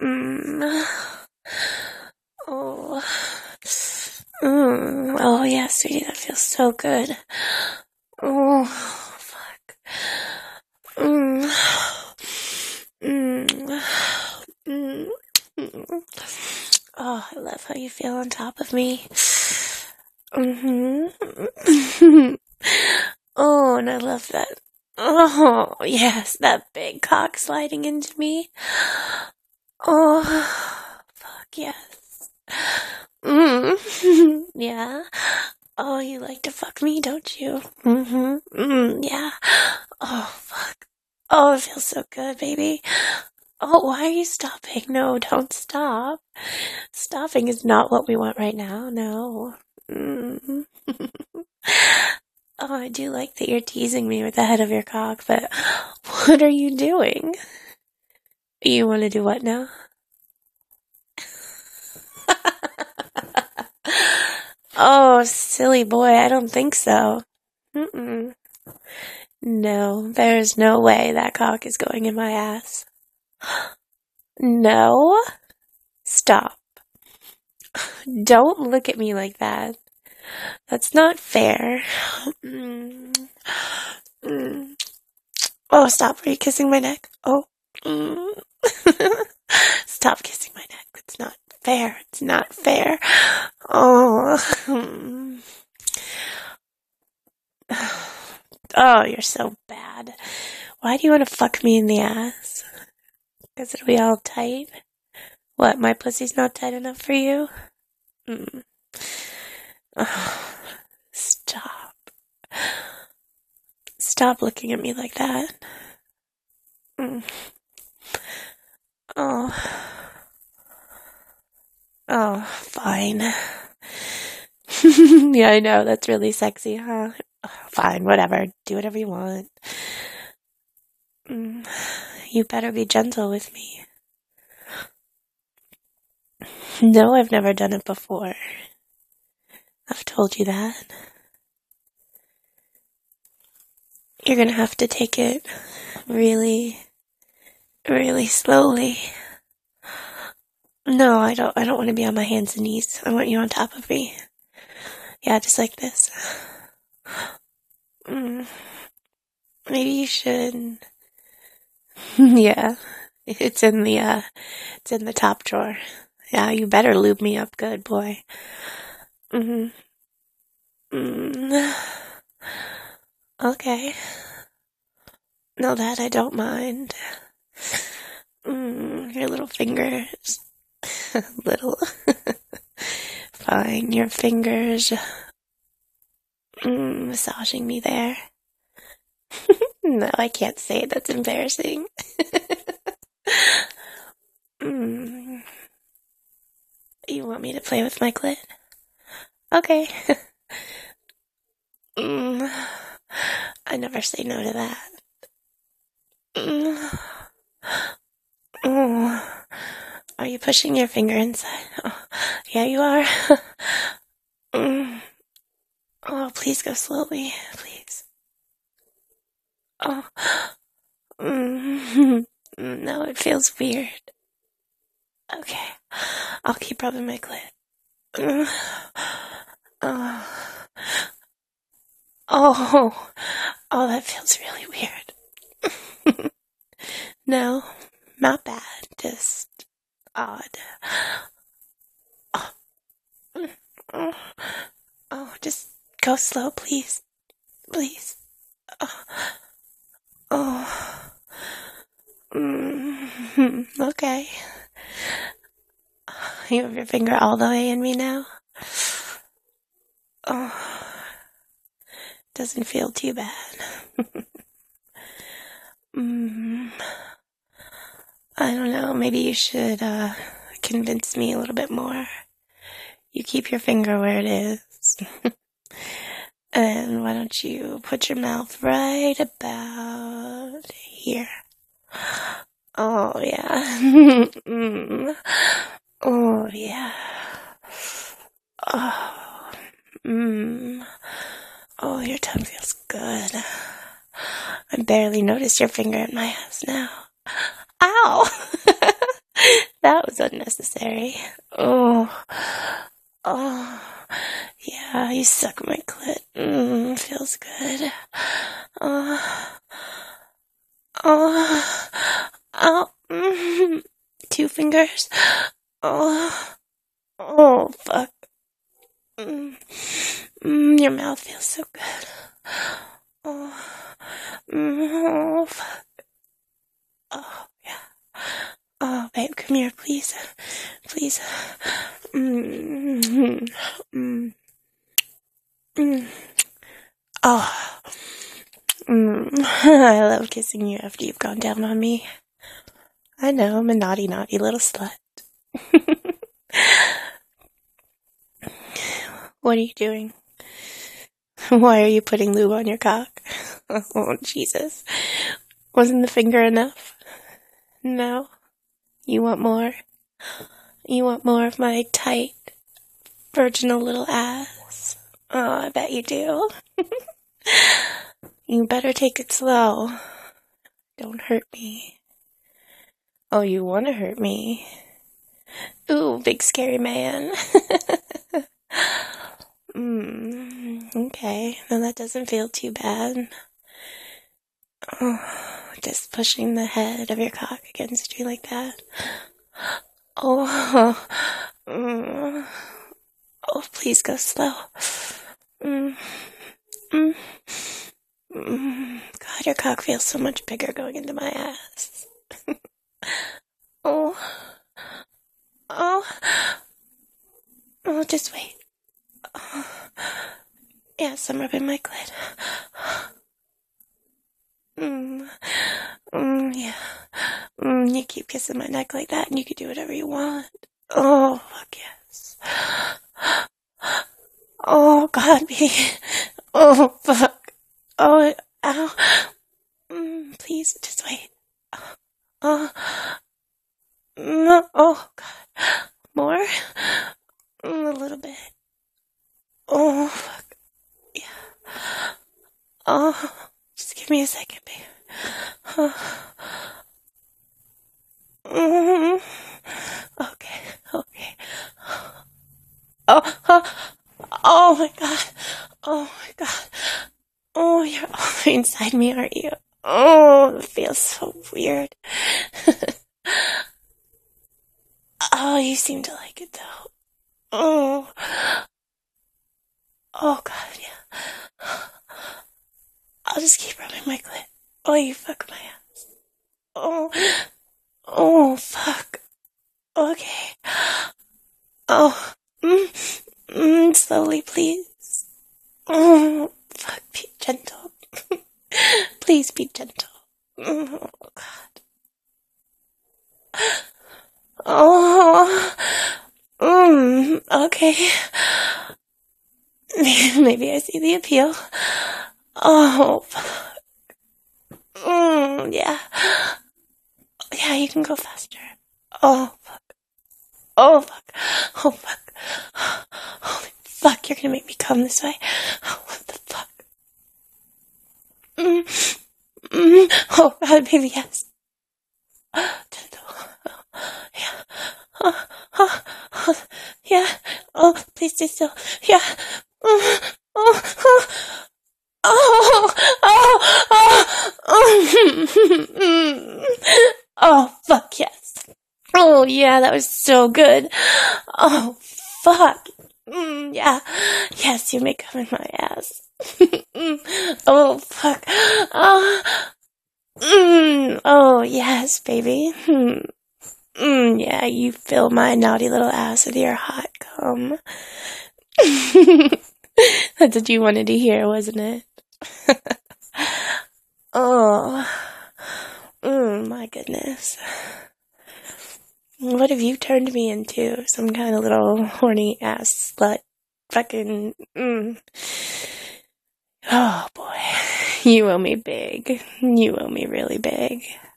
Mm. Oh. Oh, yeah, sweetie, that feels so good. Oh, fuck. Mm. Mm. Mm. Mm. Oh, I love how you feel on top of me. Mm-hmm. Oh, and I love that. Oh, yes, that big cock sliding into me. Oh, fuck yes. Yeah. Oh, you like to fuck me, don't you? Yeah. Oh, fuck. Oh, it feels so good, baby. Oh, why are you stopping? No, don't stop. Stopping is not what we want right now. No. Mm. Oh, I do like that you're teasing me with the head of your cock, but what are you doing? You want to do what now? Oh, silly boy, I don't think so. Mm-mm. No, there's no way that cock is going in my ass. No? Stop. Don't look at me like that. That's not fair. Mm. Mm. Oh, stop. Are you kissing my neck? Oh. Mm. Stop kissing my neck. It's not fair. It's not fair. Oh. Oh, you're so bad. Why do you want to fuck me in the ass? Because it'll be all tight? What, my pussy's not tight enough for you? Mm. Oh, stop. Stop looking at me like that. Mm. Oh. Oh, fine. Yeah, I know, that's really sexy, huh? Fine, whatever. Do whatever you want. You better be gentle with me. No, I've never done it before. I've told you that. You're gonna have to take it really, really slowly. No, I don't want to be on my hands and knees. I want you on top of me. Yeah, just like this. Maybe you should. Yeah. It's in the top drawer. Yeah, you better lube me up good, boy. Okay. No, that I don't mind. Your little fingers. Little. Fine, your fingers. Massaging me there. No, I can't say it. That's embarrassing. You want me to play with my clit? Okay. I never say no to that. Are you pushing your finger inside? Oh, yeah, you are. Oh, please go slowly, please. Oh. No, it feels weird. Okay, I'll keep rubbing my clit. Oh. Oh, that feels really weird. No, not bad, just odd. Oh, just go slow, please. Please. Oh. Okay. You have your finger all the way in me now? Oh. Doesn't feel too bad. I don't know, maybe you should, convince me a little bit more. You keep your finger where it is. And why don't you put your mouth right about here? Oh, yeah. Oh, yeah. Oh, Oh, your tongue feels good. I barely noticed your finger in my ass now. Ow! That was unnecessary. Oh. Oh. Yeah, you suck my clit. Feels good. Oh. Oh. Oh. 2 fingers. Oh. Oh, fuck. Your mouth feels so good. Oh. Oh, fuck. Oh, yeah. Oh, babe, come here, please. Please. Oh. I love kissing you after you've gone down on me. I know, I'm a naughty, naughty little slut. What are you doing? Why are you putting lube on your cock? Oh, Jesus. Wasn't the finger enough? No? You want more? You want more of my tight, virginal little ass? Oh, I bet you do. You better take it slow. Don't hurt me. Oh, you want to hurt me? Ooh, big scary man. Okay, no, that doesn't feel too bad. Oh, just pushing the head of your cock against you like that. Oh, oh, please go slow. God, your cock feels so much bigger going into my ass. Oh, oh, oh, just wait. Oh. Yes, I'm rubbing my clit. Yeah. You keep kissing my neck like that and you can do whatever you want. Oh, fuck yes. Oh, God, baby. Oh, fuck. Oh, ow. Please, just wait. Oh, no. Oh, God. More? A little bit. Oh, fuck. Yeah. Oh, just give me a second, babe. Okay, okay. Oh my God. Oh my God. Oh, you're all inside me, aren't you? Oh, it feels so weird. Oh, you seem to like it though. Oh. Oh God, yeah. I'll just keep rubbing my clit. Oh, you fuck my ass. Oh. Oh, fuck. Okay. Oh. Slowly, please. Oh, fuck, be gentle. Please be gentle. Oh, God. Oh. Okay. Maybe I see the appeal. Oh, fuck. Yeah. Yeah, you can go faster. Oh, fuck. Oh, fuck. Oh, fuck. Holy fuck, you're gonna make me come this way. Oh, what the fuck? Oh, God, baby, yes. Gentle. Yeah. Yeah. Oh, please stay still. Yeah. Oh, fuck yes. Oh, yeah, that was so good. Oh, fuck. Yeah. Yes, you may come in my ass. Oh, fuck. Oh, yes, baby. Yeah, you fill my naughty little ass with your hot cum. That's what you wanted to hear, wasn't it? Oh. My goodness. What have you turned me into? Some kind of little horny ass slut. Fucking. Oh boy. You owe me big. You owe me really big.